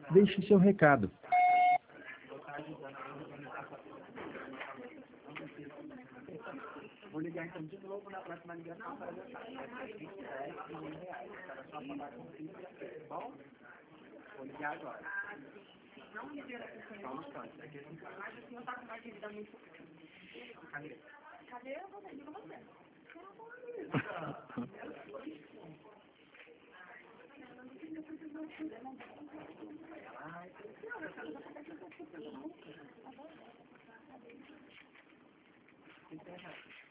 Deixe seu recado. Vou ligar então de novo na próxima ligação para ver se vai R$27 para só falar com o filho, tá bom? Vou ligar agora. Não me dê só um instante, daqui a 5 horas. Mas o senhor está com uma dívida muito... Cadê? Cadê? Eu vou pedir com você. Ai,